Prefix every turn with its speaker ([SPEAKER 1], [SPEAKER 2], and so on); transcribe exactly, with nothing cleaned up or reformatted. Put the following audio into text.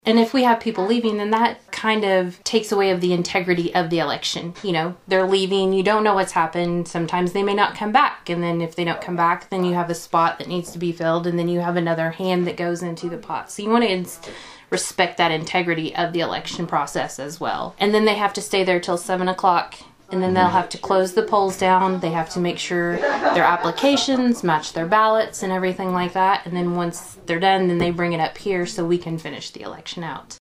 [SPEAKER 1] And if we have people leaving, then that kind of takes away of the integrity of the election. You know, they're leaving, you don't know what's happened. Sometimes they may not come back. And then if they don't come back, then you have a spot that needs to be filled, and then you have another hand that goes into the pot. So you want to respect that integrity of the election process as well. And then they have to stay there till seven o'clock. And then they'll have to close the polls down. They have to make sure their applications match their ballots and everything like that. And then once they're done, then they bring it up here so we can finish the election out.